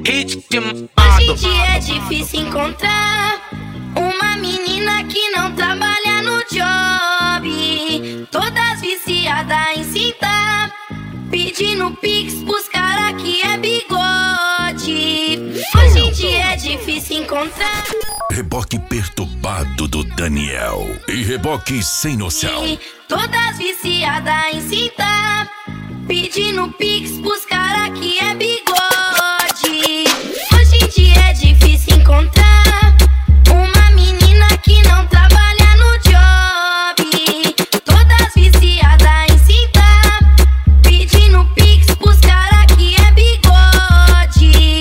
ritmado. Hoje em dia é difícil encontrar uma menina que não trabalha no job, todas viciadas em cintar, pedindo pix pros cara que é bigode. Hoje em dia é difícil encontrar Reboque perturbado do Daniel e reboque sem noção. todas viciadas em cintar, pedindo pix pros cara que é bigode. Hoje em dia é difícil encontrar uma menina que não trabalha no job, todas viciadas em cintar, pedindo pix pros cara que é bigode.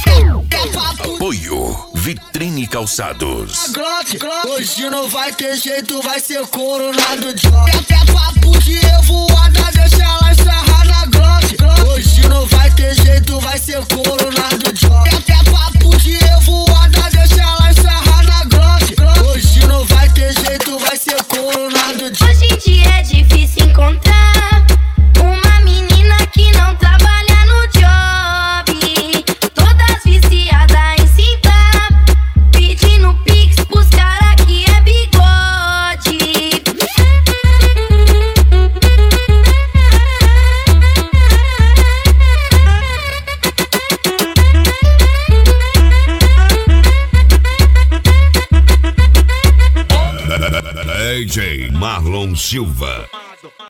Apoio Vitrine Calçados. Hoje não vai ter jeito, vai ser coronado de até papo de revoada, deixa ela encerrar na Glock. Hoje não vai ter jeito, vai ser coronado de até papo de revoada, deixa ela encerrar na Glock. Hoje não vai ter jeito, vai ser coronado de. Hoje em dia é difícil encontrar uma menina que não trabalha no job, todas viciadas em cintar, pedindo pix pros cara que é bigode. DJ Marlon Silva.